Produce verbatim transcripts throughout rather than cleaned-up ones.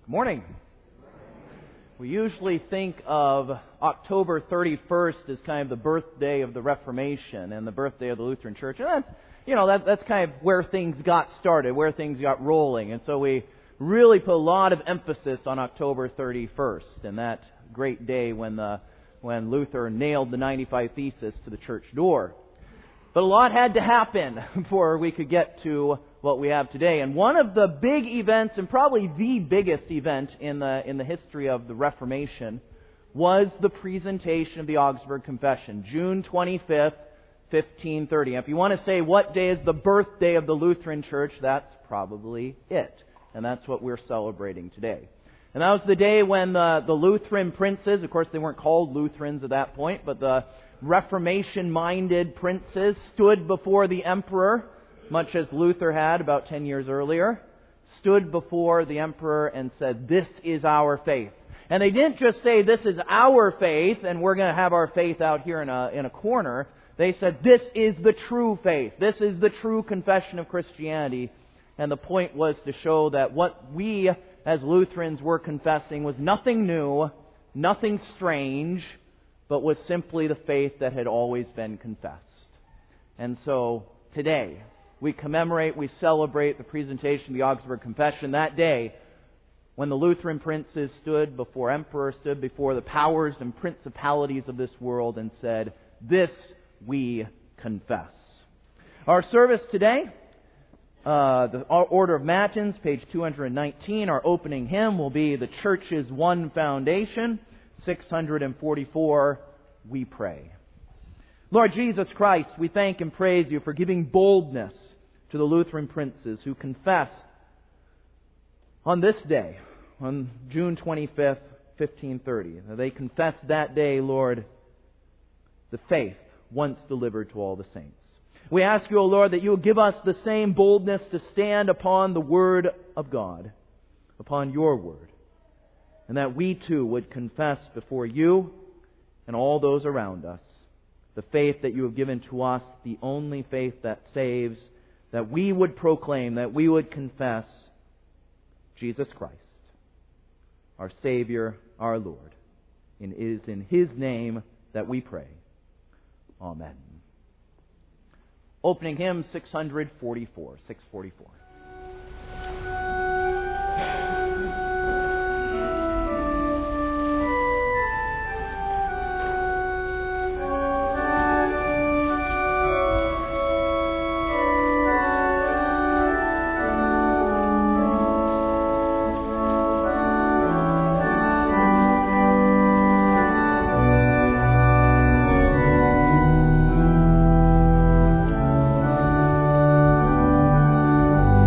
Morning. We usually think of October thirty-first as kind of the birthday of the Reformation and the birthday of the Lutheran Church. And that's, you know, that, that's kind of where things got started, where things got rolling. And so we really put a lot of emphasis on October thirty-first and that great day when the when Luther nailed the ninety-five Theses to the church door. But a lot had to happen before we could get to what we have today. And one of the big events, and probably the biggest event in the in the history of the Reformation, was the presentation of the Augsburg Confession, June twenty-fifth, fifteen thirty. And if you want to say what day is the birthday of the Lutheran Church, that's probably it. And that's what we're celebrating today. And that was the day when the, the Lutheran princes, of course they weren't called Lutherans at that point, but the Reformation-minded princes stood before the emperor, much as Luther had about ten years earlier, stood before the emperor and said, "This is our faith." And they didn't just say, "This is our faith, and we're going to have our faith out here in a, in a corner." They said, "This is the true faith. This is the true confession of Christianity." And the point was to show that what we as Lutherans were confessing was nothing new, nothing strange, but was simply the faith that had always been confessed. And so today, we commemorate, we celebrate the presentation of the Augsburg Confession that day when the Lutheran princes stood before emperor, stood before the powers and principalities of this world and said, "This we confess." Our service today, uh, the Order of Matins, page two hundred nineteen, our opening hymn will be "The Church's One Foundation," six hundred forty-four, we pray. Lord Jesus Christ, we thank and praise You for giving boldness to the Lutheran princes who confessed on this day, on June twenty-fifth, fifteen thirty. They confessed that day, Lord, the faith once delivered to all the saints. We ask You, O Lord, that You will give us the same boldness to stand upon the Word of God, upon Your Word, and that we too would confess before You and all those around us the faith that You have given to us, the only faith that saves, that we would proclaim, that we would confess Jesus Christ, our Savior, our Lord. And it is in His name that we pray. Amen. Opening hymn six hundred forty-four, six forty-four. Thank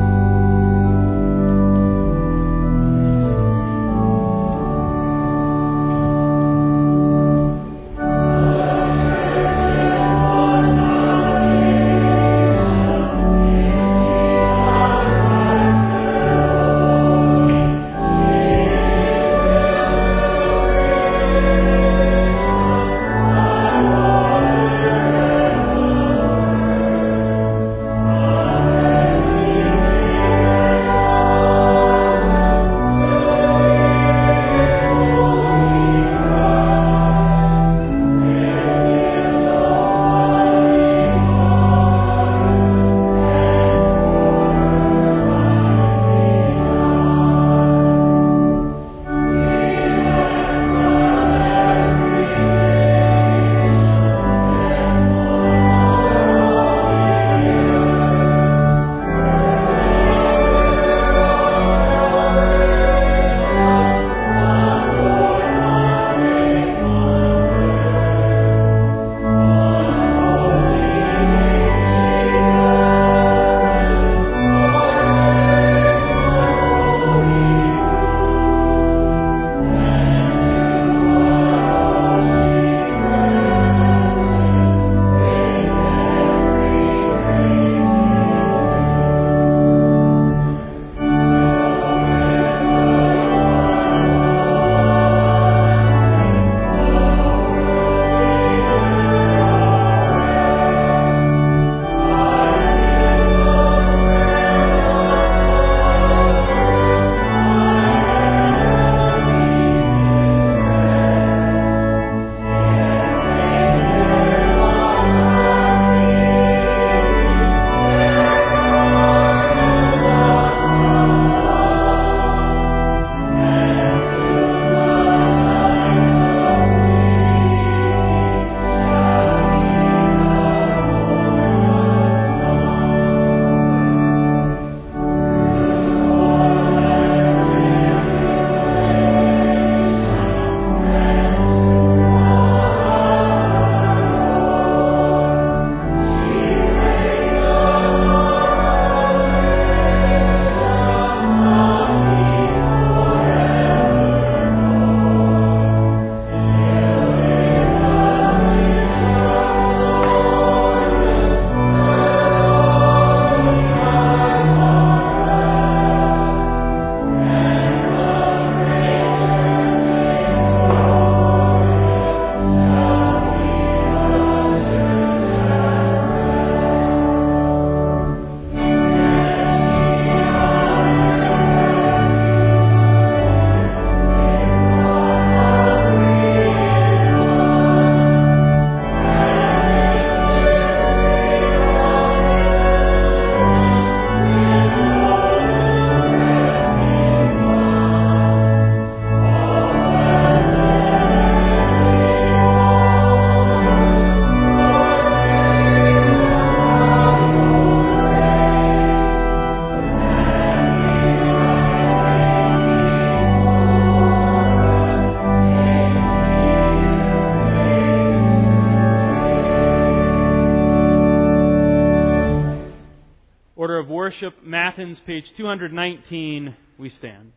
worship Matins, page two nineteen, we stand.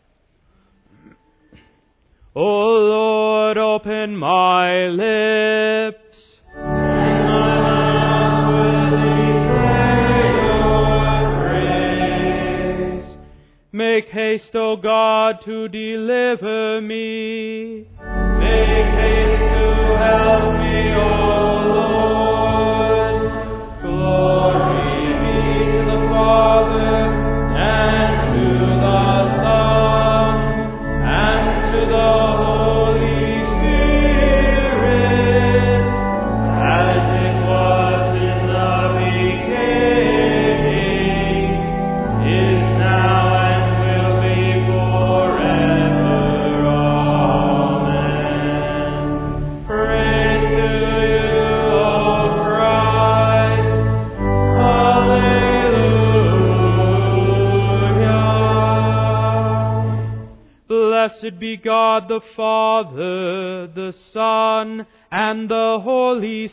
O Lord, open my lips, and my mouth will declare your praise. Make haste, O God, to deliver me. Make haste to help me, O Lord. Glory be to the Father, and to the Son, and to the Holy Spirit, as it was in the beginning, is now, and will be forever. Amen. Praise to you, O Christ. Hallelujah. Blessed be God the Father, the Son, and the Holy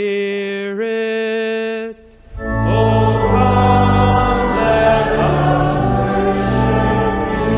Spirit. Oh, come, let us worship you.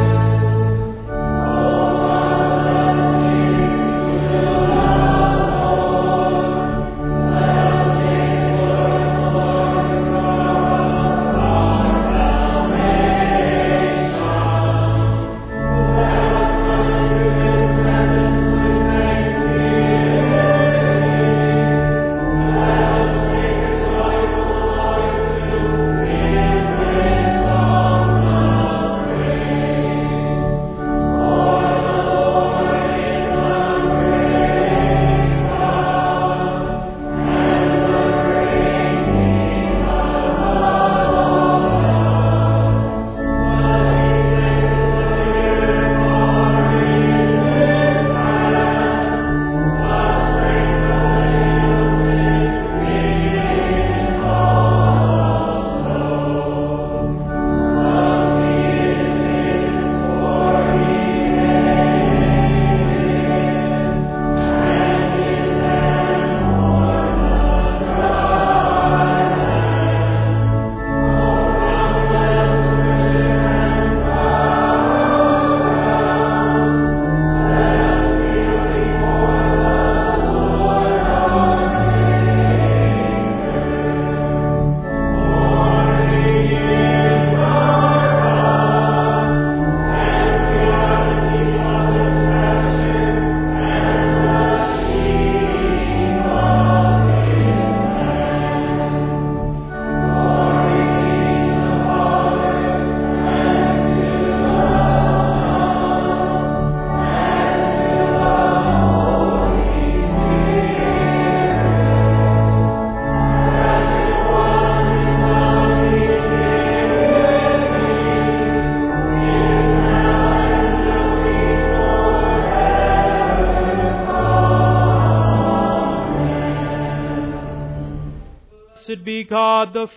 Blessed be God the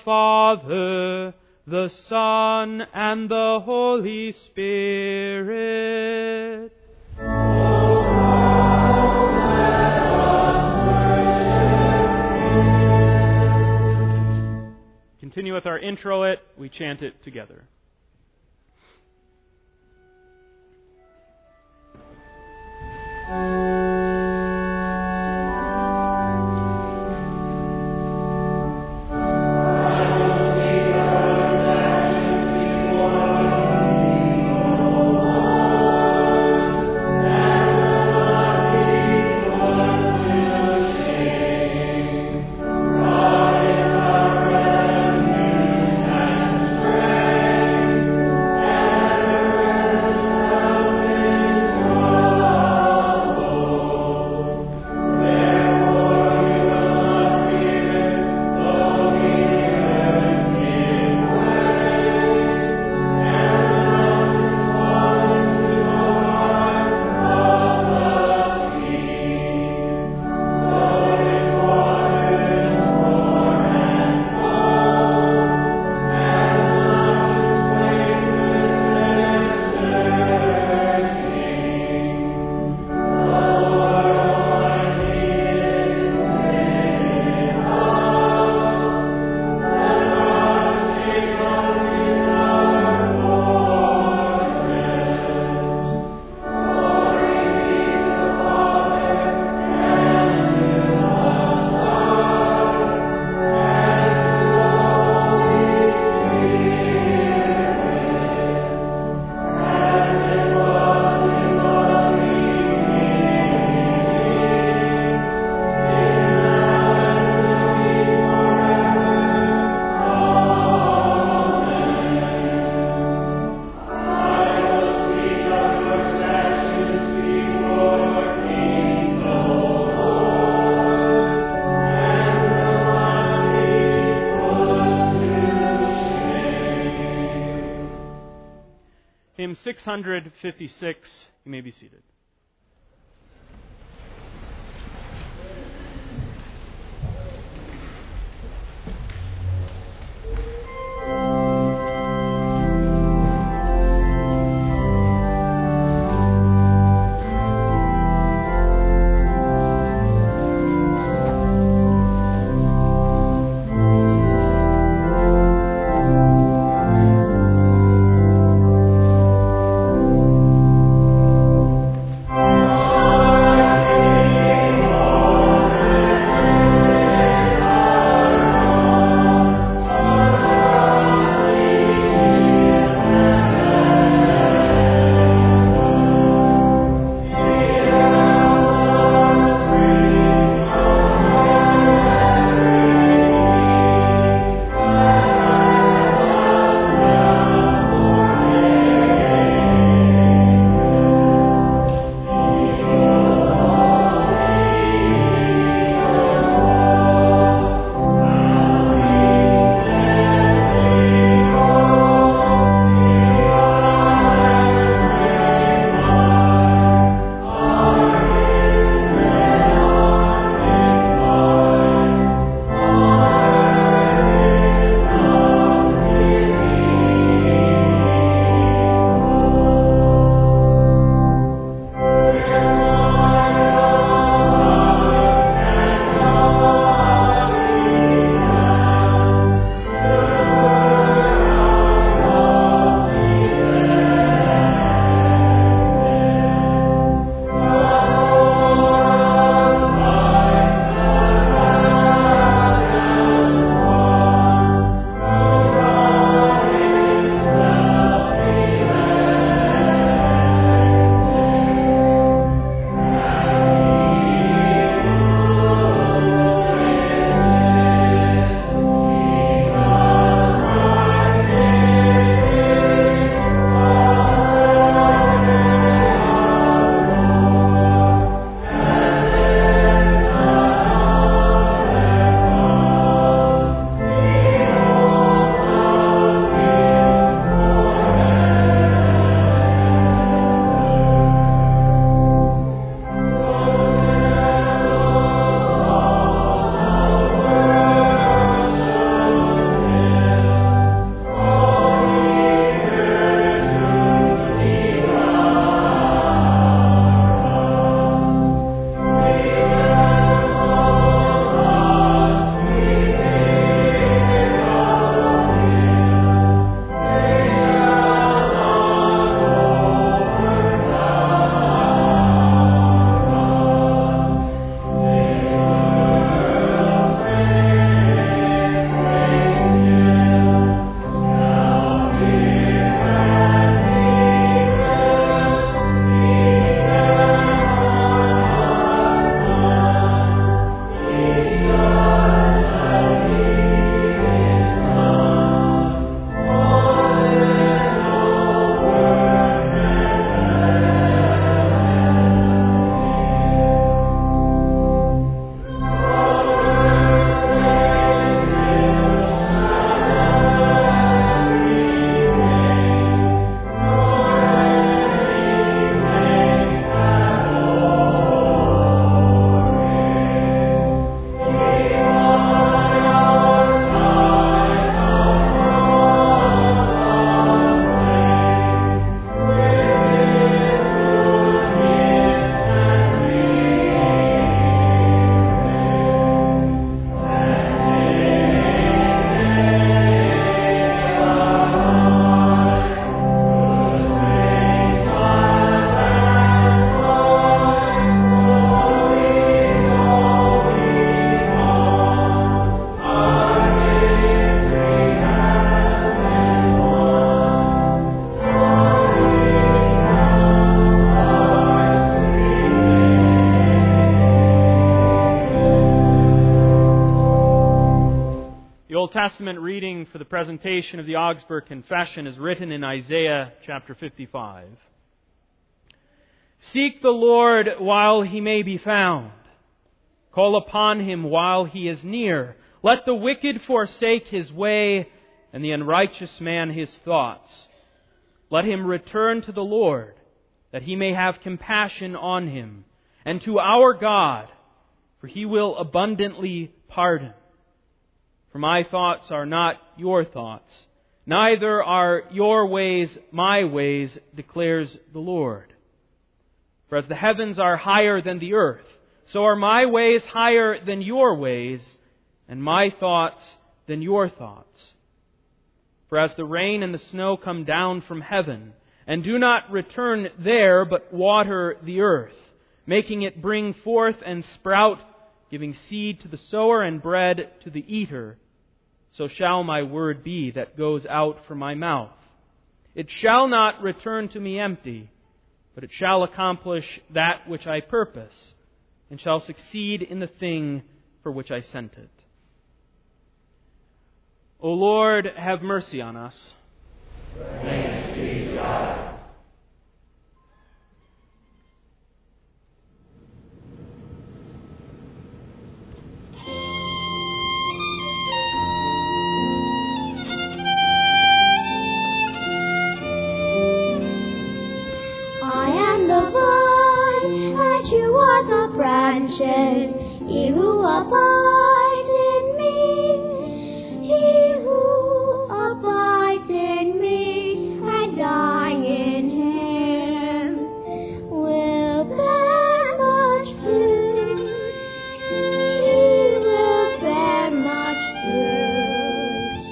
Father, the Son, and the Holy Spirit. Continue with our introit. We chant it together. Strength six hundred fifty-six. You may be seated. Old Testament reading for the presentation of the Augsburg Confession is written in Isaiah chapter fifty-five. Seek the Lord while he may be found. Call upon him while he is near. Let the wicked forsake his way, and the unrighteous man his thoughts. let him return to the Lord, that he may have compassion on him, and to our God, for he will abundantly pardon. For my thoughts are not your thoughts, neither are your ways my ways, declares the Lord. For as the heavens are higher than the earth, so are my ways higher than your ways, and my thoughts than your thoughts. For as the rain and the snow come down from heaven, and do not return there, but water the earth, making it bring forth and sprout, giving seed to the sower and bread to the eater, so shall my word be that goes out from my mouth. It shall not return to me empty, but it shall accomplish that which I purpose, and shall succeed in the thing for which I sent it. O Lord, have mercy on us. Thanks be to God. Branches, he who abides in me, he who abides in me, and I in him, will bear much fruit. He will bear much fruit.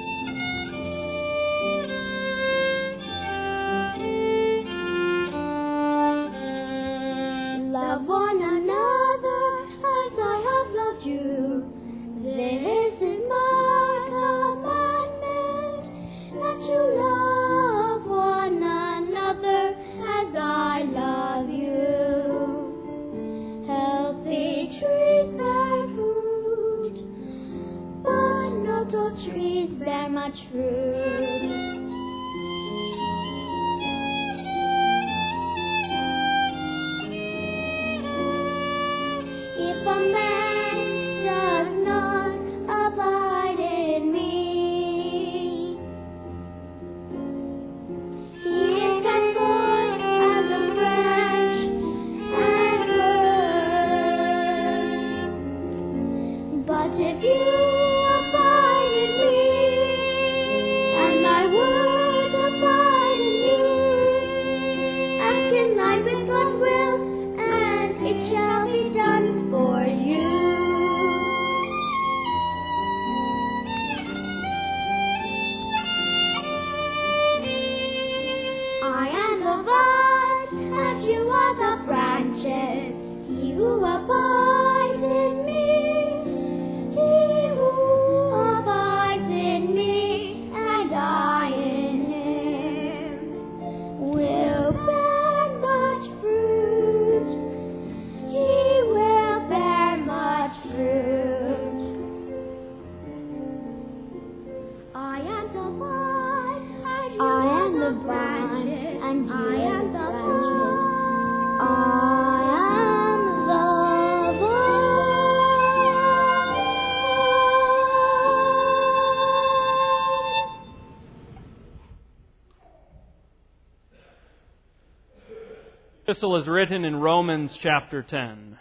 Love one another. You. This is my commandment, that you love one another as I love you. Healthy trees bear fruit, but not all trees bear much fruit. If a man if you abide in me, and my word abide in you, ask in line with God's will, and it shall be done for you. I am the vine, and you are the branches. He who abides in me, The epistle is written in Romans chapter ten.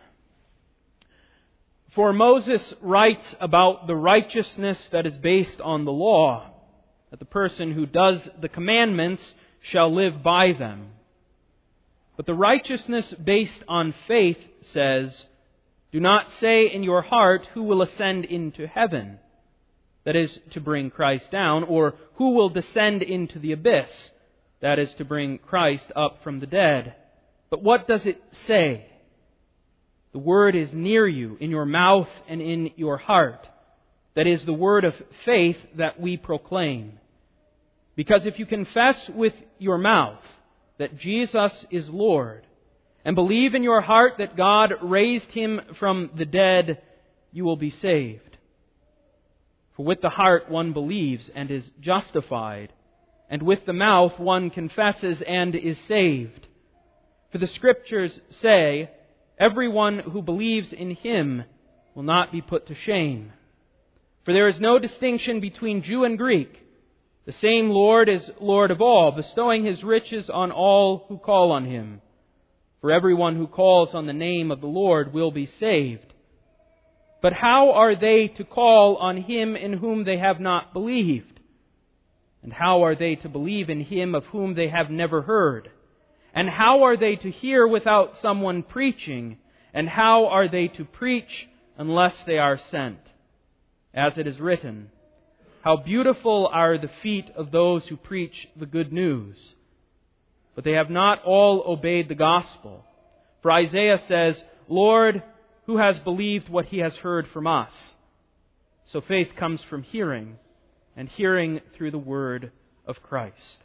For Moses writes about the righteousness that is based on the law, that the person who does the commandments shall live by them. But the righteousness based on faith says, do not say in your heart, who will ascend into heaven? That is, to bring Christ down, or who will descend into the abyss? That is, to bring Christ up from the dead. But what does it say? The word is near you, in your mouth and in your heart. That is the word of faith that we proclaim. Because if you confess with your mouth that Jesus is Lord, and believe in your heart that God raised Him from the dead, you will be saved. For with the heart one believes and is justified, and with the mouth one confesses and is saved. For the Scriptures say, everyone who believes in Him will not be put to shame. For there is no distinction between Jew and Greek. The same Lord is Lord of all, bestowing His riches on all who call on Him. For everyone who calls on the name of the Lord will be saved. But how are they to call on Him in whom they have not believed? And how are they to believe in Him of whom they have never heard? And how are they to hear without someone preaching? And how are they to preach unless they are sent? As it is written, how beautiful are the feet of those who preach the good news. But they have not all obeyed the gospel. For Isaiah says, Lord, who has believed what he has heard from us? So faith comes from hearing, and hearing through the word of Christ.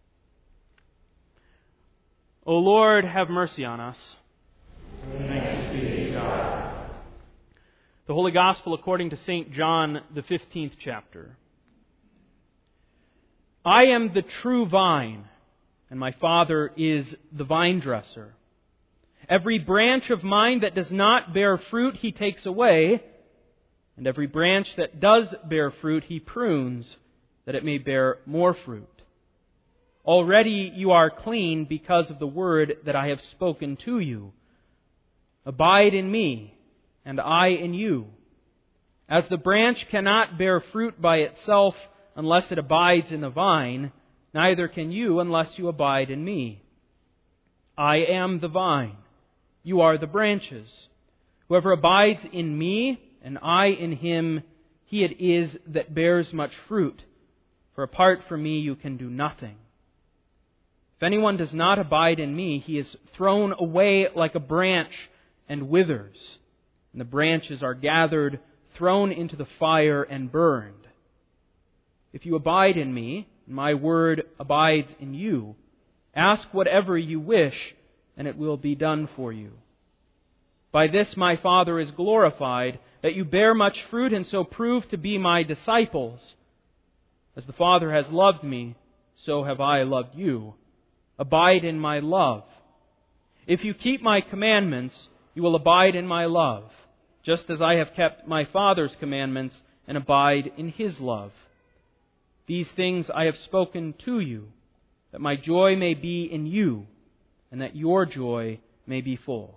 O Lord, have mercy on us. Thanks be to God. The Holy Gospel according to Saint John, the fifteenth chapter. I am the true vine, and my Father is the vine dresser. Every branch of mine that does not bear fruit, He takes away, and every branch that does bear fruit, He prunes, that it may bear more fruit. Already you are clean because of the word that I have spoken to you. Abide in me, and I in you. As the branch cannot bear fruit by itself unless it abides in the vine, neither can you unless you abide in me. I am the vine, you are the branches. Whoever abides in me, and I in him, he it is that bears much fruit. For apart from me you can do nothing. If anyone does not abide in me, he is thrown away like a branch and withers, and the branches are gathered, thrown into the fire, and burned. If you abide in me, and my word abides in you, ask whatever you wish, and it will be done for you. By this my Father is glorified, that you bear much fruit and so prove to be my disciples. As the Father has loved me, so have I loved you. Abide in my love. If you keep my commandments, you will abide in my love, just as I have kept my Father's commandments and abide in His love. These things I have spoken to you, that my joy may be in you, and that your joy may be full.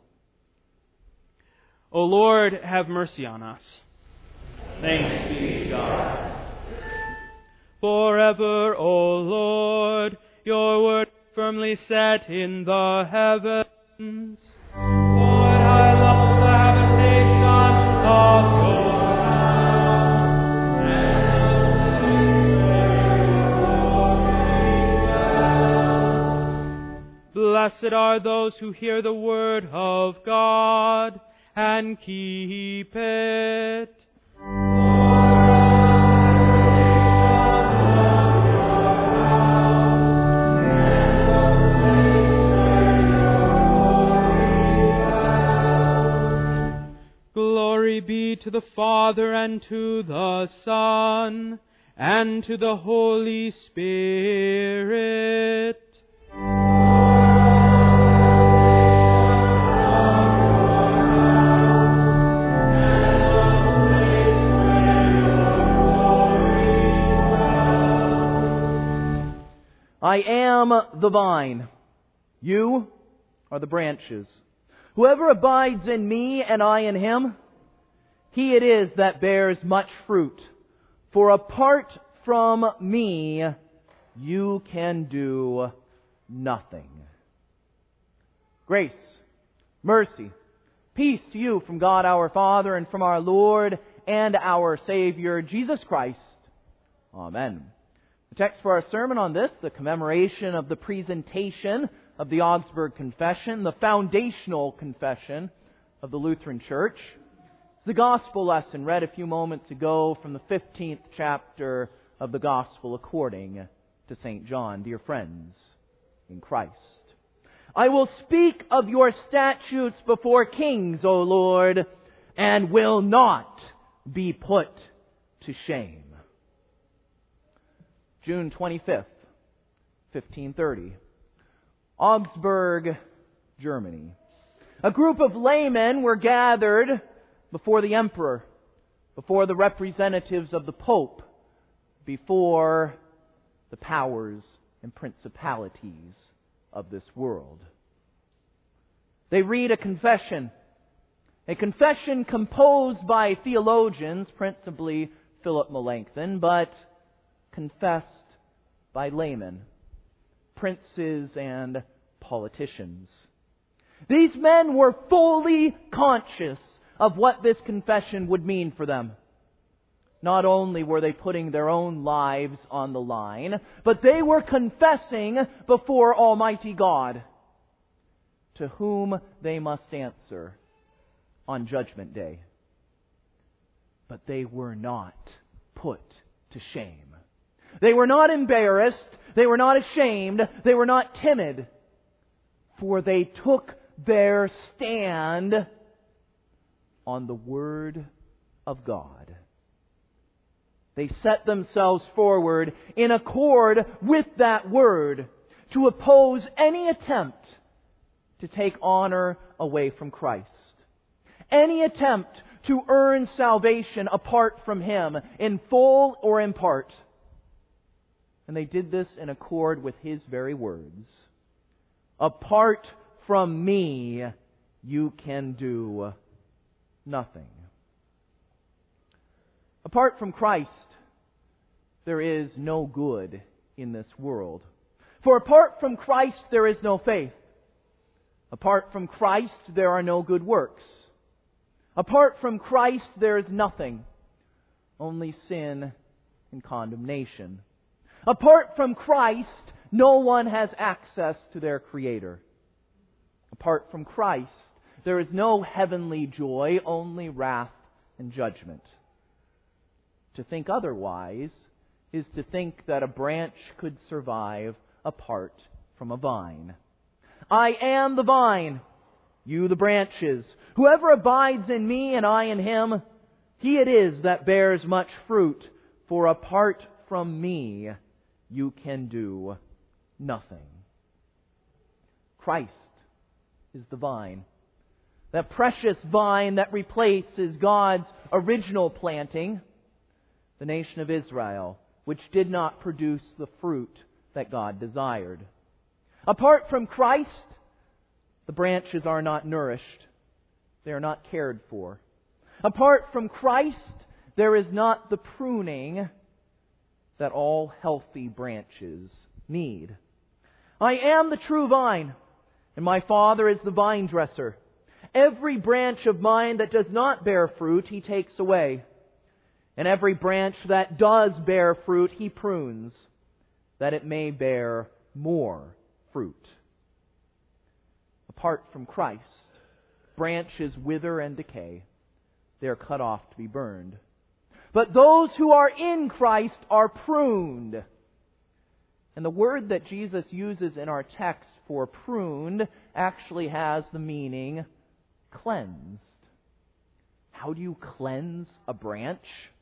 O Lord, have mercy on us. Thanks be to God. Forever, O Lord, your word firmly set in the heavens. Lord, I love the habitation of your house, and the blessed are those who hear the word of God and keep it. Glory be to the Father, and to the Son, and to the Holy Spirit. I am the vine. You are the branches. Whoever abides in me and I in him, he it is that bears much fruit. For apart from me, you can do nothing. Grace, mercy, peace to you from God our Father and from our Lord and our Savior, Jesus Christ. Amen. The text for our sermon on this, the commemoration of the presentation of the Augsburg Confession, the foundational confession of the Lutheran Church. It's the gospel lesson read a few moments ago from the fifteenth chapter of the Gospel according to Saint John. Dear friends in Christ, I will speak of your statutes before kings, O Lord, and will not be put to shame. June twenty-fifth, fifteen thirty. Augsburg, Germany. A group of laymen were gathered before the emperor, before the representatives of the Pope, before the powers and principalities of this world. They read a confession, a confession composed by theologians, principally Philip Melanchthon, but confessed by laymen, princes, and politicians. These men were fully conscious of what this confession would mean for them. Not only were they putting their own lives on the line, but they were confessing before Almighty God, to whom they must answer on Judgment Day. But they were not put to shame. They were not embarrassed. They were not ashamed. They were not timid. For they took their stand on the Word of God. They set themselves forward in accord with that Word to oppose any attempt to take honor away from Christ. Any attempt to earn salvation apart from Him, in full or in part. And they did this in accord with His very words. Apart from me, you can do nothing. Apart from Christ, there is no good in this world. For apart from Christ, there is no faith. Apart from Christ, there are no good works. Apart from Christ, there is nothing, only sin and condemnation. Apart from Christ, no one has access to their Creator. Apart from Christ, there is no heavenly joy, only wrath and judgment. To think otherwise is to think that a branch could survive apart from a vine. I am the vine, you the branches. Whoever abides in me and I in him, he it is that bears much fruit. For apart from me, you can do nothing. Christ is the vine. That precious vine that replaces God's original planting, the nation of Israel, which did not produce the fruit that God desired. Apart from Christ, the branches are not nourished. They are not cared for. Apart from Christ, there is not the pruning that all healthy branches need. I am the true vine, and my Father is the vine dresser. Every branch of mine that does not bear fruit, He takes away. And every branch that does bear fruit, He prunes, that it may bear more fruit. Apart from Christ, branches wither and decay. They are cut off to be burned. But those who are in Christ are pruned. And the word that Jesus uses in our text for pruned actually has the meaning cleansed. How do you cleanse a branch?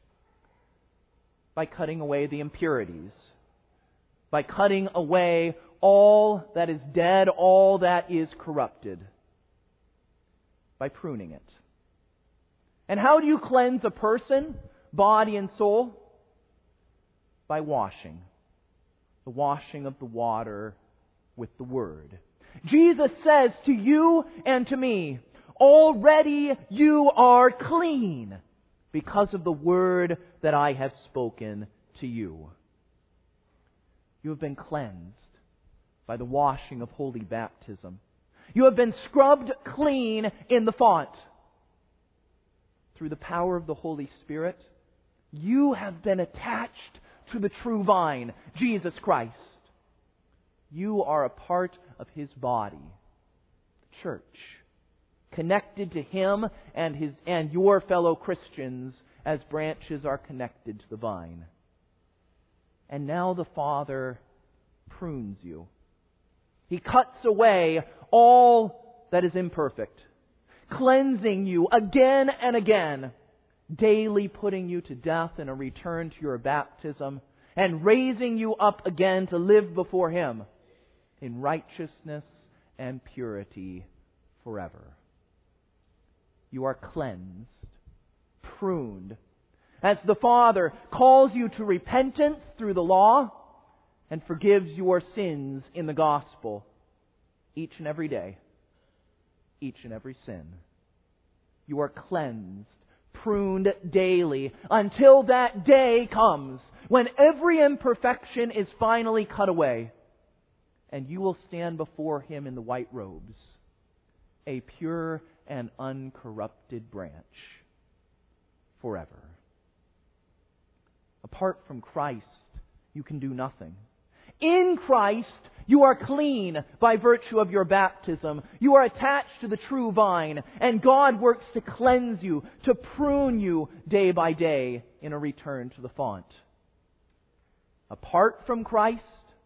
By cutting away the impurities. By cutting away all that is dead, all that is corrupted. By pruning it. And how do you cleanse a person, body and soul? By washing. The washing of the water with the Word. Jesus says to you and to me, already you are clean because of the Word that I have spoken to you. You have been cleansed by the washing of holy baptism. You have been scrubbed clean in the font. Through the power of the Holy Spirit, you have been attached to the true vine, Jesus Christ. You are a part of His body, the church, connected to Him and His and your fellow Christians as branches are connected to the vine. And now the Father prunes you. He cuts away all that is imperfect, cleansing you again and again, daily putting you to death in a return to your baptism, and raising you up again to live before Him in righteousness and purity forever. You are cleansed, pruned, as the Father calls you to repentance through the law, and forgives your sins in the gospel each and every day, each and every sin. You are cleansed, pruned daily, until that day comes when every imperfection is finally cut away, and you will stand before Him in the white robes, a pure and uncorrupted branch, forever. Apart from Christ, you can do nothing. In Christ, you are clean by virtue of your baptism. You are attached to the true vine, and God works to cleanse you, to prune you day by day in a return to the font. Apart from Christ,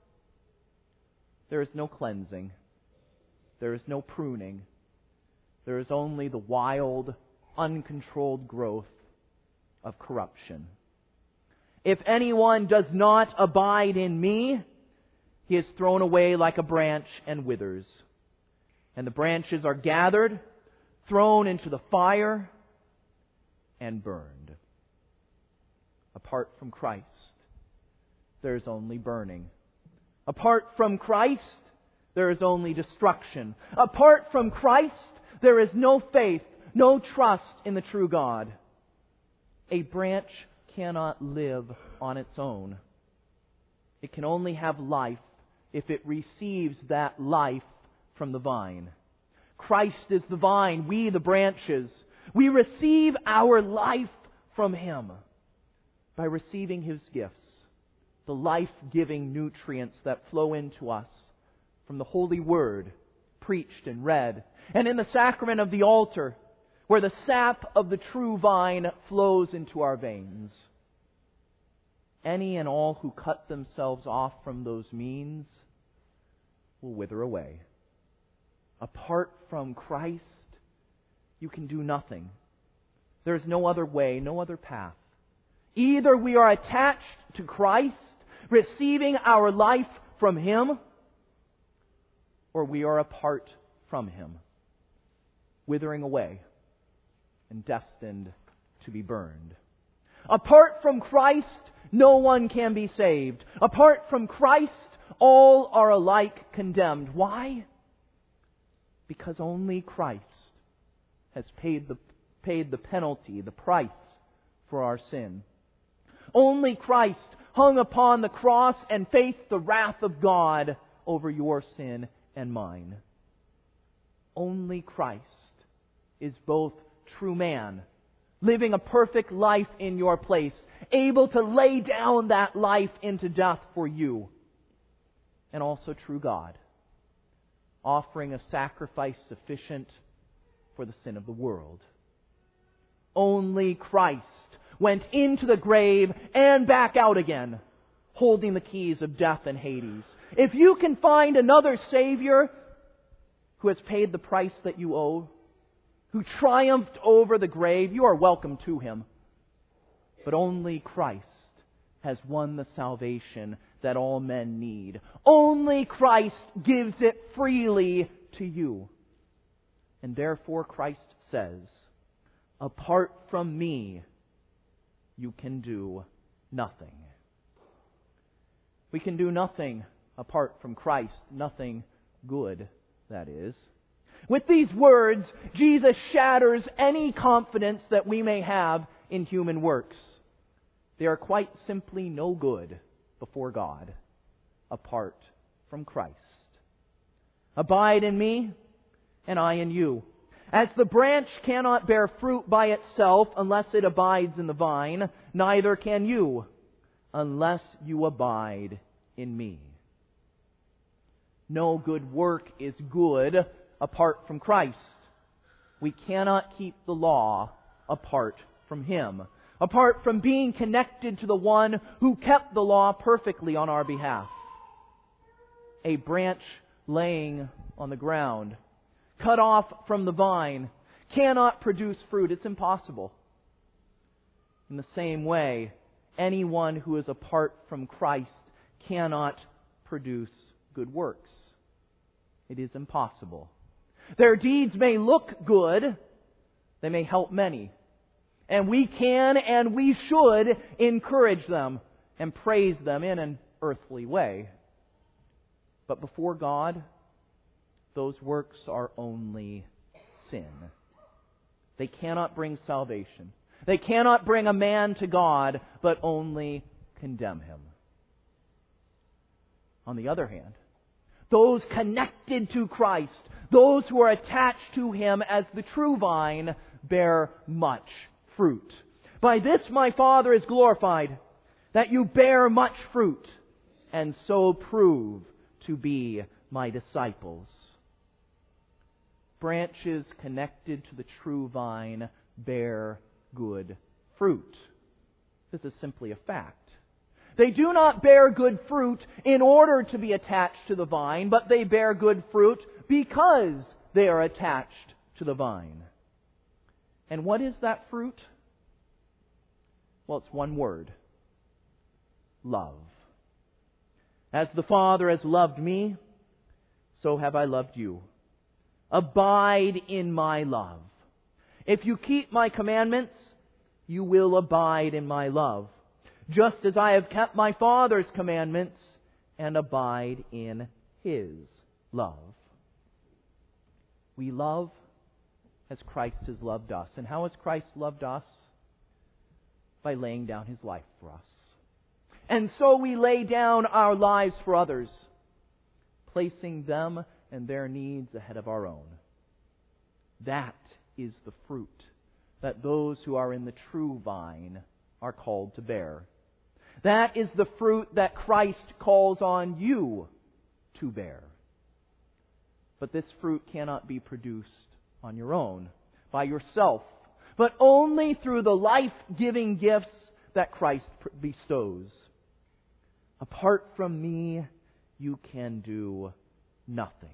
there is no cleansing. There is no pruning. There is only the wild, uncontrolled growth of corruption. If anyone does not abide in me, he is thrown away like a branch and withers. And the branches are gathered, thrown into the fire, and burned. Apart from Christ, there is only burning. Apart from Christ, there is only destruction. Apart from Christ, there is no faith, no trust in the true God. A branch cannot live on its own. It can only have life if it receives that life from the vine. Christ is the vine, we the branches. We receive our life from Him by receiving His gifts, the life-giving nutrients that flow into us from the Holy Word, preached and read, and in the sacrament of the altar, where the sap of the true vine flows into our veins. Any and all who cut themselves off from those means will wither away. Apart from Christ, you can do nothing. There is no other way, no other path. Either we are attached to Christ, receiving our life from Him, or we are apart from Him, withering away and destined to be burned. Apart from Christ, no one can be saved. Apart from Christ, all are alike condemned. Why? Because only Christ has paid the, paid the penalty, the price for our sin. Only Christ hung upon the cross and faced the wrath of God over your sin and mine. Only Christ is both true man, living a perfect life in your place, able to lay down that life into death for you, and also true God, offering a sacrifice sufficient for the sin of the world. Only Christ went into the grave and back out again, holding the keys of death and Hades. If you can find another Savior who has paid the price that you owe, who triumphed over the grave, you are welcome to Him. But only Christ has won the salvation that all men need. Only Christ gives it freely to you. And therefore Christ says, apart from me, you can do nothing. We can do nothing apart from Christ, nothing good, that is. With these words, Jesus shatters any confidence that we may have in human works. They are quite simply no good before God, apart from Christ. Abide in me, and I in you. As the branch cannot bear fruit by itself unless it abides in the vine, neither can you unless you abide in me. No good work is good apart from Christ. We cannot keep the law apart from Him, apart from being connected to the one who kept the law perfectly on our behalf. A branch laying on the ground, cut off from the vine, cannot produce fruit. It's impossible. In the same way, anyone who is apart from Christ cannot produce good works. It is impossible. Their deeds may look good. They may help many. And we can and we should encourage them and praise them in and earthly way. But before God, those works are only sin. They cannot bring salvation. They cannot bring a man to God, but only condemn him. On the other hand, those connected to Christ, those who are attached to Him as the true vine, bear much fruit. By this my Father is glorified, that you bear much fruit, and so prove to be my disciples. Branches connected to the true vine bear good fruit. This is simply a fact. They do not bear good fruit in order to be attached to the vine, but they bear good fruit because they are attached to the vine. And what is that fruit? Well, it's one word. Love. As the Father has loved me, so have I loved you. Abide in my love. If you keep my commandments, you will abide in my love, just as I have kept my Father's commandments and abide in His love. We love as Christ has loved us. And how has Christ loved us? By laying down His life for us. And so we lay down our lives for others, placing them and their needs ahead of our own. That is the fruit that those who are in the true vine are called to bear. That is the fruit that Christ calls on you to bear. But this fruit cannot be produced on your own, by yourself, but only through the life-giving gifts that Christ bestows. Apart from me, you can do nothing.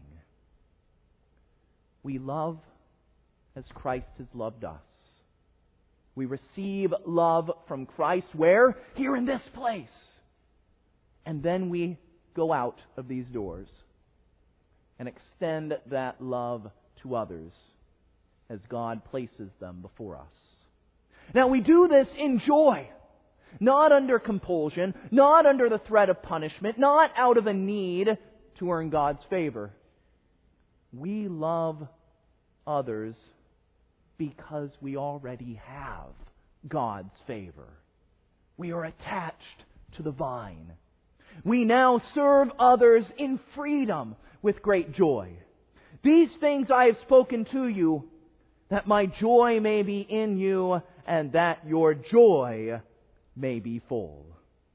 We love as Christ has loved us. We receive love from Christ. Where? Here in this place. And then we go out of these doors and extend that love to others as God places them before us. Now we do this in joy, not under compulsion, not under the threat of punishment, not out of a need to earn God's favor. We love others because we already have God's favor. We are attached to the vine. We now serve others in freedom with great joy. These things I have spoken to you, that my joy may be in you, and that your joy may be full.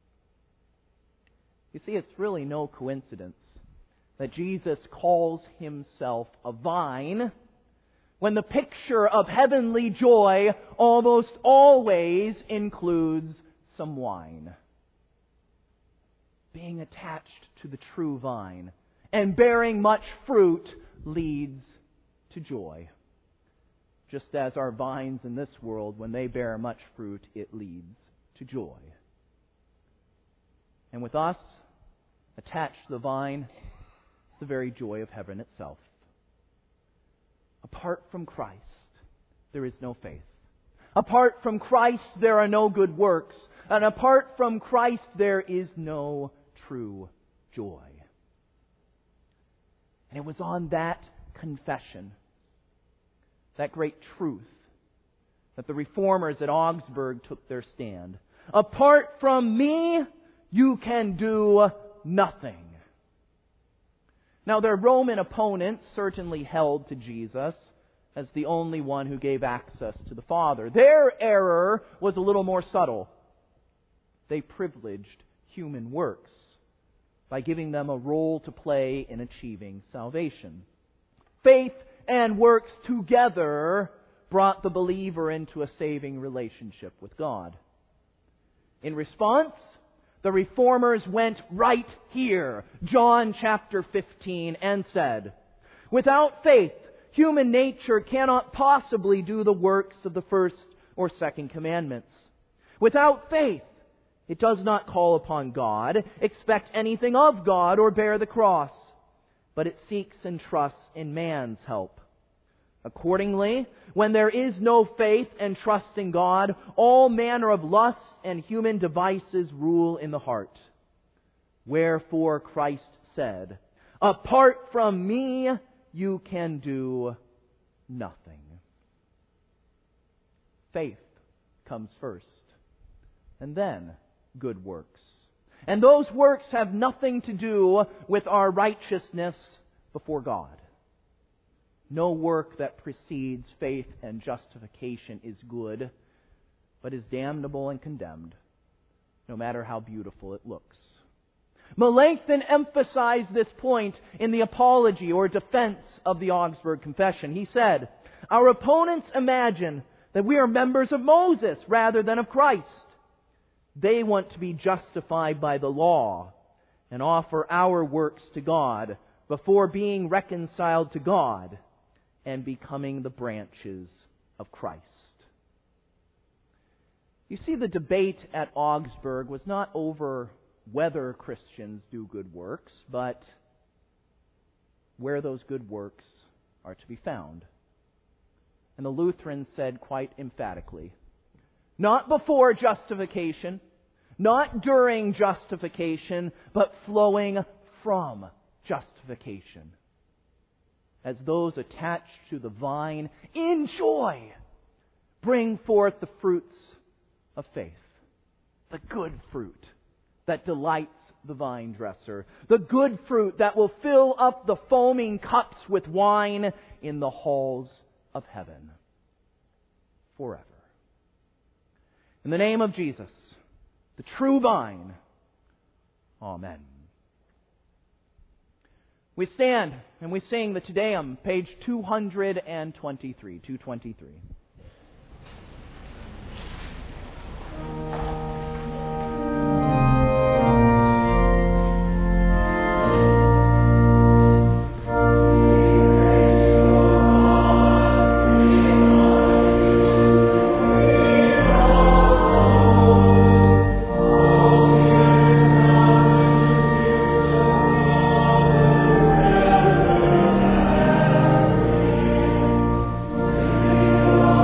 You see, it's really no coincidence that Jesus calls Himself a vine, when the picture of heavenly joy almost always includes some wine. Being attached to the true vine and bearing much fruit leads to joy. Just as our vines in this world, when they bear much fruit, it leads to joy. And with us, attached to the vine, it's the very joy of heaven itself. Apart from Christ, there is no faith. Apart from Christ, there are no good works. And apart from Christ, there is no true joy. And it was on that confession, that great truth, that the reformers at Augsburg took their stand. Apart from me, you can do nothing. Now, their Roman opponents certainly held to Jesus as the only one who gave access to the Father. Their error was a little more subtle. They privileged human works by giving them a role to play in achieving salvation. Faith and works together brought the believer into a saving relationship with God. In response, the reformers went right here, John chapter fifteen, and said, without faith, human nature cannot possibly do the works of the first or second commandments. Without faith, it does not call upon God, expect anything of God, or bear the cross, but it seeks and trusts in man's help. Accordingly, when there is no faith and trust in God, all manner of lusts and human devices rule in the heart. Wherefore Christ said, apart from me, you can do nothing. Faith comes first, and then good works. And those works have nothing to do with our righteousness before God. No work that precedes faith and justification is good, but is damnable and condemned, no matter how beautiful it looks. Melanchthon emphasized this point in the apology or defense of the Augsburg Confession. He said, our opponents imagine that we are members of Moses rather than of Christ. They want to be justified by the law and offer our works to God before being reconciled to God and becoming the branches of Christ. You see, the debate at Augsburg was not over whether Christians do good works, but where those good works are to be found. And the Lutherans said quite emphatically, not before justification, not during justification, but flowing from justification. As those attached to the vine in joy bring forth the fruits of faith, the good fruit that delights the vine dresser, the good fruit that will fill up the foaming cups with wine in the halls of heaven forever. In the name of Jesus, the true vine, amen. We stand and we sing the Te Deum, page two twenty-three, two twenty-three. Oh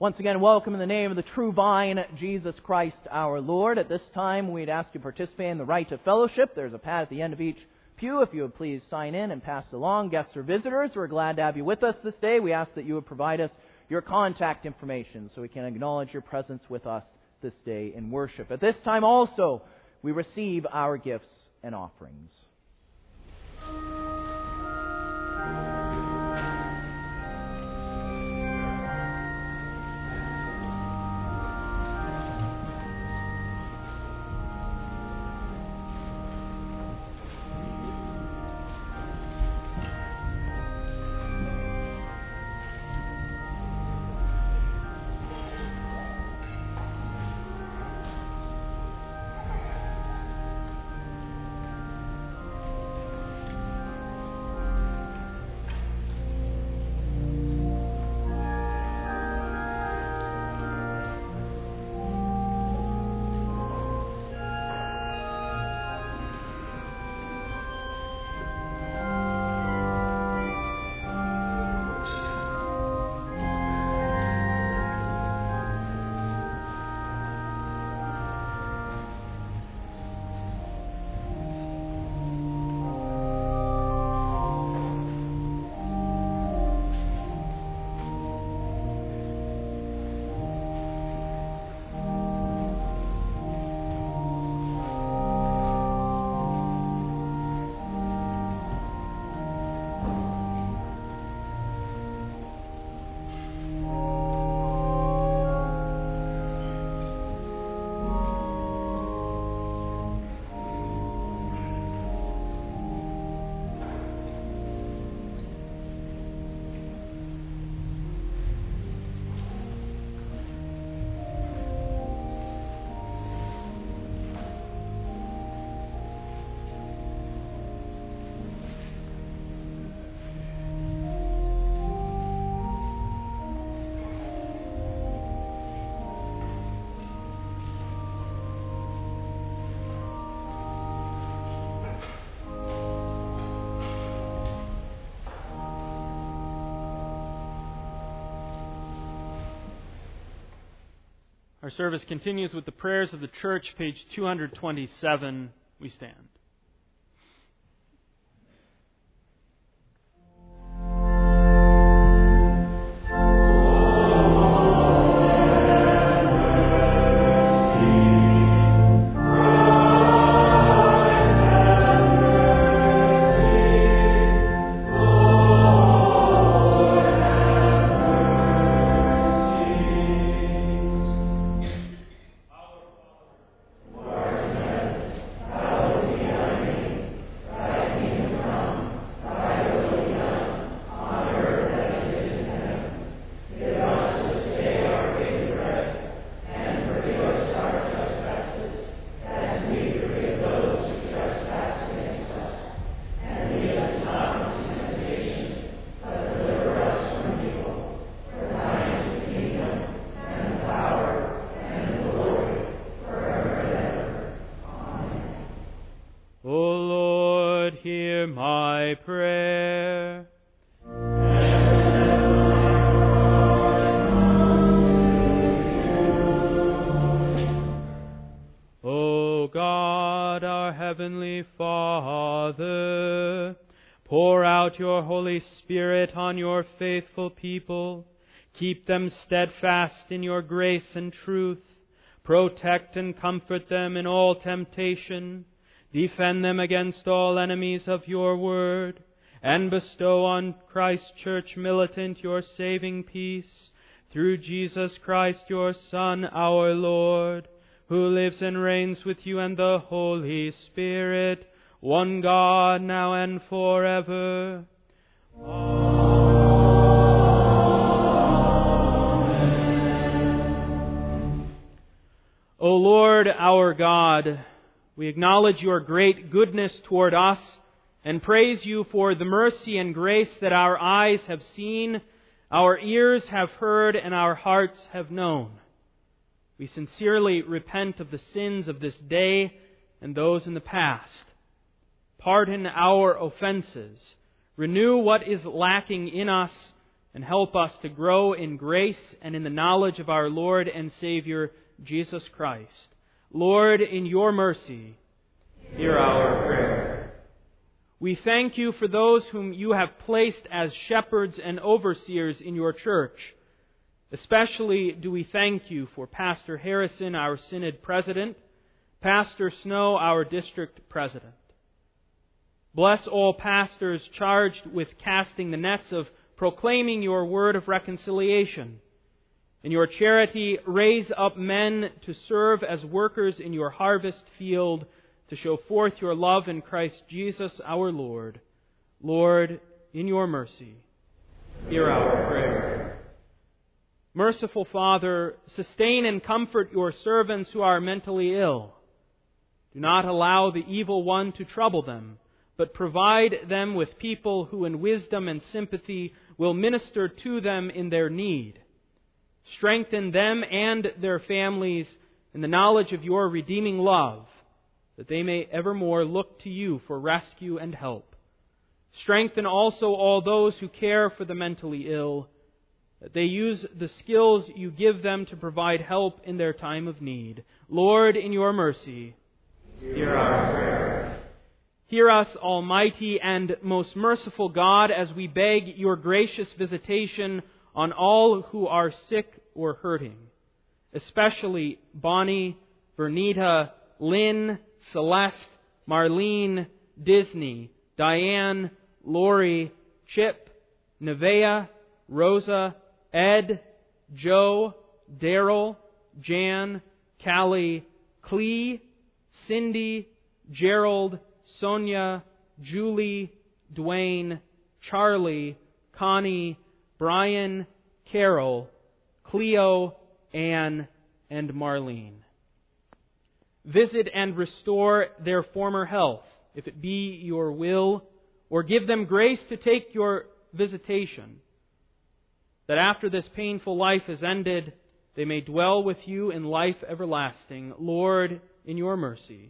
Once again, welcome in the name of the true vine, Jesus Christ our Lord. At this time, we'd ask you to participate in the rite of fellowship. There's a pad at the end of each pew. If you would please sign in and pass it along. Guests or visitors, we're glad to have you with us this day. We ask that you would provide us your contact information so we can acknowledge your presence with us this day in worship. At this time also, we receive our gifts and offerings. Our service continues with the prayers of the church, page two twenty-seven. We stand. Spirit on your faithful people. Keep them steadfast in your grace and truth. Protect and comfort them in all temptation. Defend them against all enemies of your word. And bestow on Christ's church militant your saving peace. Through Jesus Christ, your Son, our Lord, who lives and reigns with you and the Holy Spirit, one God, now and forever. O Lord our God, we acknowledge your great goodness toward us and praise you for the mercy and grace that our eyes have seen, our ears have heard, and our hearts have known. We sincerely repent of the sins of this day and those in the past. Pardon our offenses. Renew what is lacking in us and help us to grow in grace and in the knowledge of our Lord and Savior, Jesus Christ. Lord, in your mercy, hear our prayer. We thank you for those whom you have placed as shepherds and overseers in your church. Especially do we thank you for Pastor Harrison, our synod president, Pastor Snow, our district president. Bless all pastors charged with casting the nets of proclaiming your word of reconciliation. In your charity, raise up men to serve as workers in your harvest field, to show forth your love in Christ Jesus our Lord. Lord, in your mercy, hear our prayer. Merciful Father, sustain and comfort your servants who are mentally ill. Do not allow the evil one to trouble them, but provide them with people who in wisdom and sympathy will minister to them in their need. Strengthen them and their families in the knowledge of your redeeming love, that they may evermore look to you for rescue and help. Strengthen also all those who care for the mentally ill, that they use the skills you give them to provide help in their time of need. Lord, in your mercy, hear our prayer. Hear us, Almighty and most merciful God, as we beg your gracious visitation on all who are sick or hurting, especially Bonnie, Vernita, Lynn, Celeste, Marlene, Disney, Diane, Lori, Chip, Nevea, Rosa, Ed, Joe, Daryl, Jan, Callie, Clee, Cindy, Gerald, Sonia, Julie, Dwayne, Charlie, Connie, Brian, Carol, Cleo, Anne, and Marlene. Visit and restore their former health, if it be your will, or give them grace to take your visitation, that after this painful life is ended, they may dwell with you in life everlasting. Lord, in your mercy,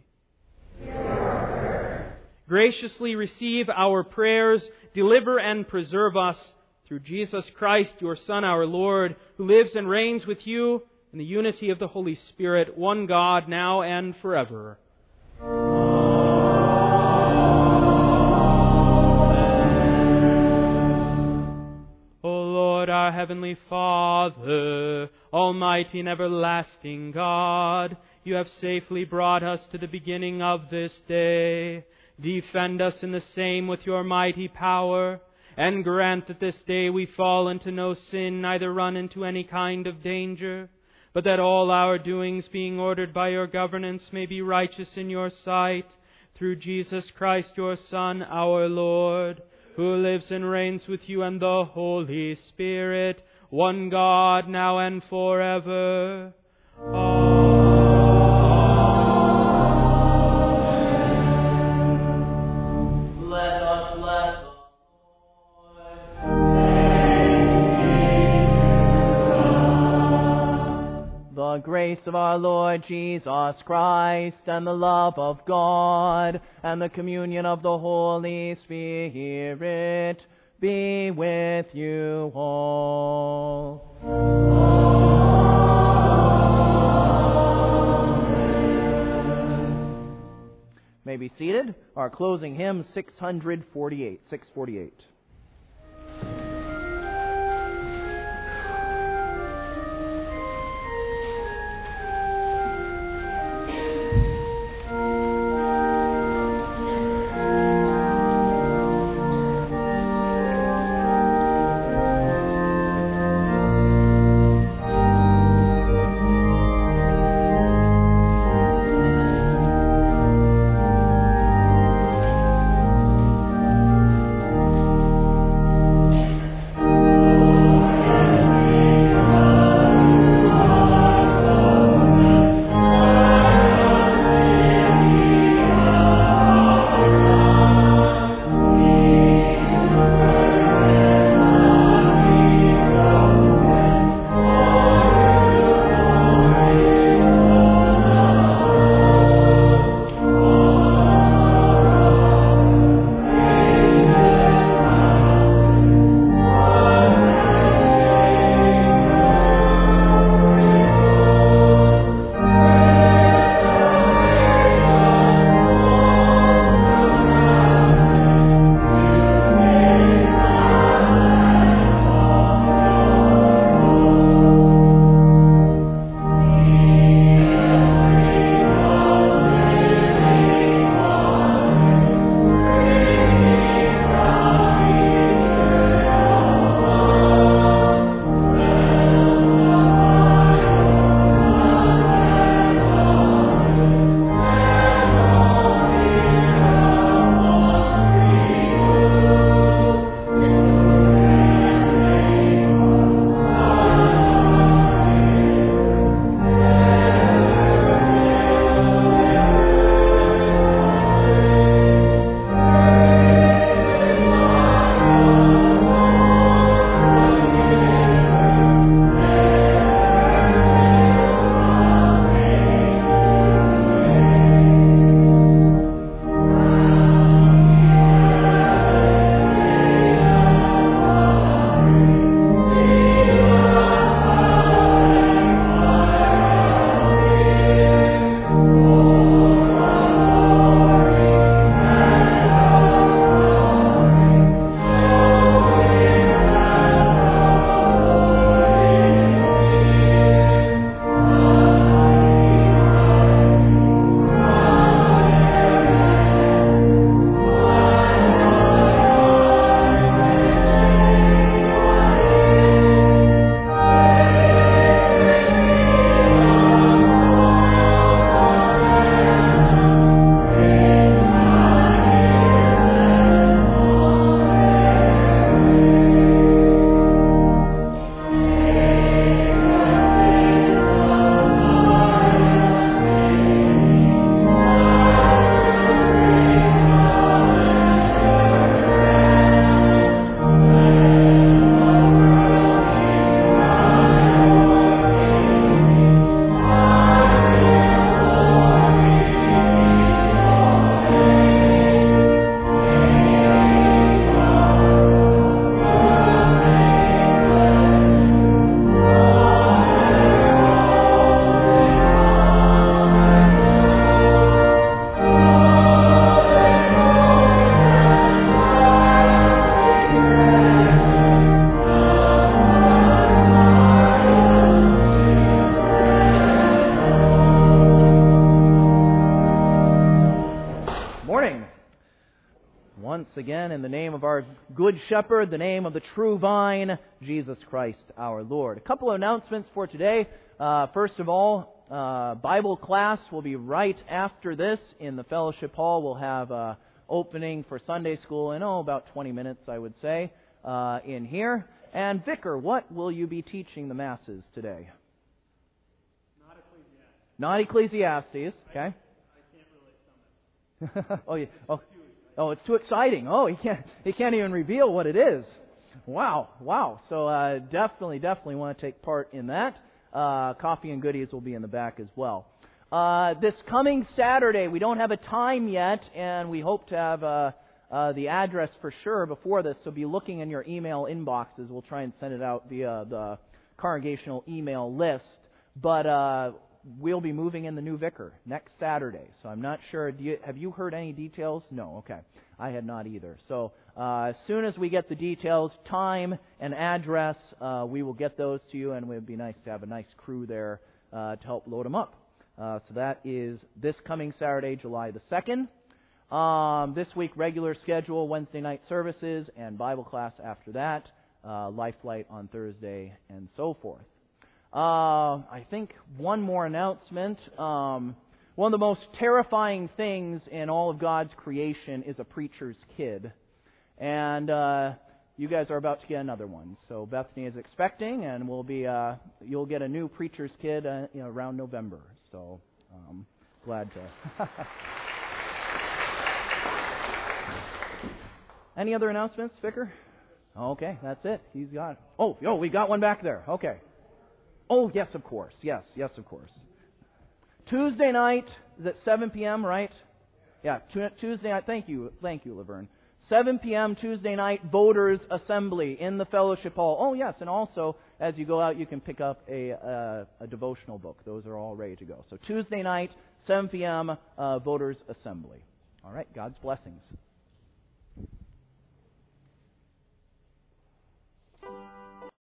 graciously receive our prayers, deliver and preserve us through Jesus Christ, your Son, our Lord, who lives and reigns with you in the unity of the Holy Spirit, one God, now and forever. Amen. O Lord, our heavenly Father, almighty and everlasting God, you have safely brought us to the beginning of this day. Defend us in the same with your mighty power, and grant that this day we fall into no sin, neither run into any kind of danger, but that all our doings, being ordered by your governance, may be righteous in your sight, through Jesus Christ, your Son, our Lord, who lives and reigns with you and the Holy Spirit, one God, now and forever. Amen. The grace of our Lord Jesus Christ, and the love of God, and the communion of the Holy Spirit be with you all. Amen. May be seated. Our closing hymn, six forty-eight. six forty-eight. Thank you. morning. Once again, in the name of our Good Shepherd, the name of the true vine, Jesus Christ our Lord. A couple of announcements for today. Uh, first of all, uh, Bible class will be right after this in the fellowship hall. We'll have uh, opening for Sunday school in, oh, about twenty minutes, I would say, uh, in here. And Vicar, what will you be teaching the masses today? Not Ecclesiastes. Not Ecclesiastes, okay. I, I can't really sum it. oh, yeah. oh, oh, it's too exciting. Oh, he can't, he can't even reveal what it is. Wow, wow. So uh, definitely, definitely want to take part in that. Uh, coffee and goodies will be in the back as well. Uh, this coming Saturday, we don't have a time yet, and we hope to have uh, uh, the address for sure before this, so be looking in your email inboxes. We'll try and send it out via the congregational email list. But uh, we'll be moving in the new vicar next Saturday, so I'm not sure. Do you, have you heard any details? No, okay. I had not either. So uh, as soon as we get the details, time and address, uh, we will get those to you, and it would be nice to have a nice crew there uh, to help load them up. Uh, so that is this coming Saturday, July the second. Um, this week, regular schedule, Wednesday night services and Bible class after that, uh, Life Light on Thursday, and so forth. Uh, I think one more announcement. Um, one of the most terrifying things in all of God's creation is a preacher's kid. And uh, you guys are about to get another one. So Bethany is expecting, and we'll be uh, you'll get a new preacher's kid uh, you know, around November. So um, glad to. Any other announcements, Vicar? Okay, that's it. He's got. Oh, oh, we got one back there. Okay. Oh, yes, of course. Yes, yes, of course. Tuesday night is at seven p.m., right? Yeah, t- Tuesday night. Thank you. Thank you, Laverne. seven p.m. Tuesday night, Voters Assembly in the Fellowship Hall. Oh, yes, and also, as you go out, you can pick up a, uh, a devotional book. Those are all ready to go. So Tuesday night, seven p.m., uh, Voters Assembly. All right, God's blessings.